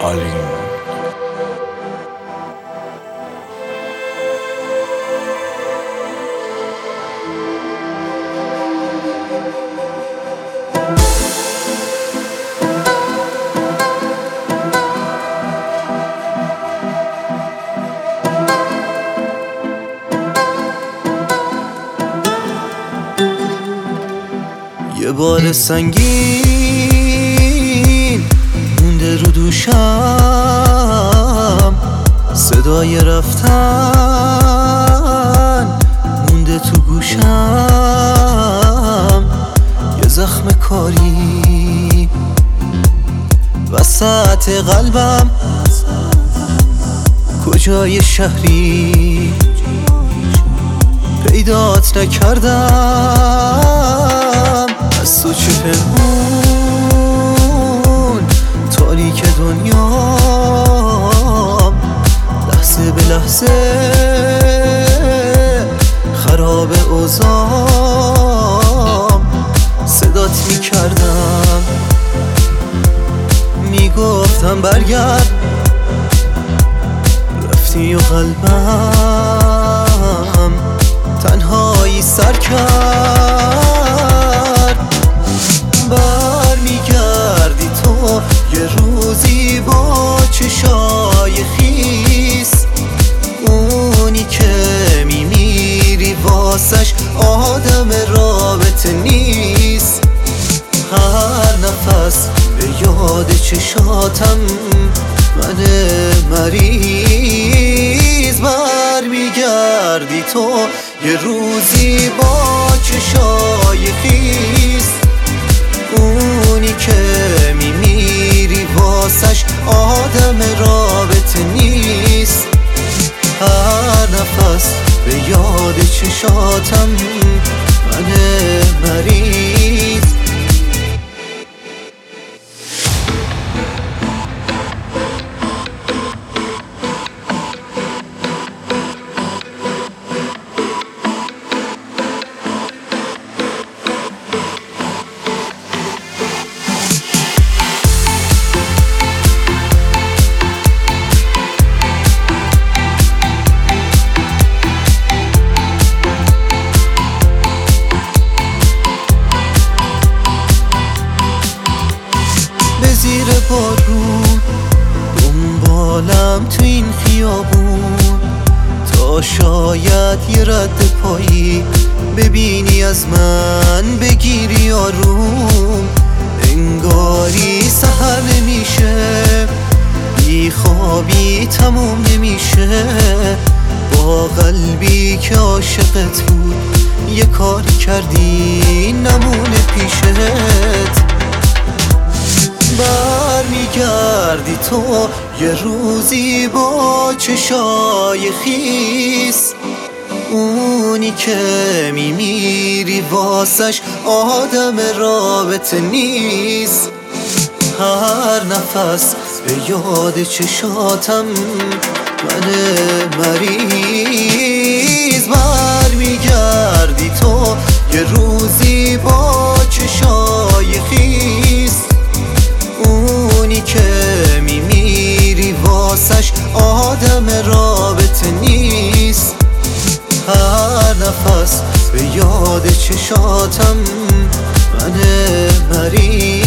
حالیم. یه بار سنگین مونده رو دوشم، صدای رفتن مونده تو گوشم، یه زخم کاری وسط قلبم، کجای شهری پیدات نکردم، از تو چه پنهون تاریک دنیام، لحظه به لحظه خراب اوضاعم، صدات میکردم میگفتم برگرد، رفتی و قلبم تنهایی سر کرد. برمیگردی تو یه روزی با چشای خیس، اونی که میمیری واسش آدم رابطه نیست، هر نفس به یاد چشاتم من مریض. برمیگردی تو یه روزی با چشای خیس، اونی که میمیری واسش آدم رابطه نیست، هر نفس به یاد چشاتم من مریض. زیر بارون دنبالم تو این خیابون، تا شاید یه رد پایی ببینی از من بگیری آروم، انگاری سحر نمیشه، بی خوابی تموم نمیشه، با قلبی که عاشقت بود یه کار کردی نمونه پیشت. برمیگردی تو یه روزی با چشای خیس، اونی که میمیری واسش آدم رابطه نیست، هر نفس به یاد چشاتم من مریض. برمیگردی تو یه روزی با چشای خیس، اونی که میمیری واسش آدم رابطه نیست، هر نفس به یاد چشاتم من مریض.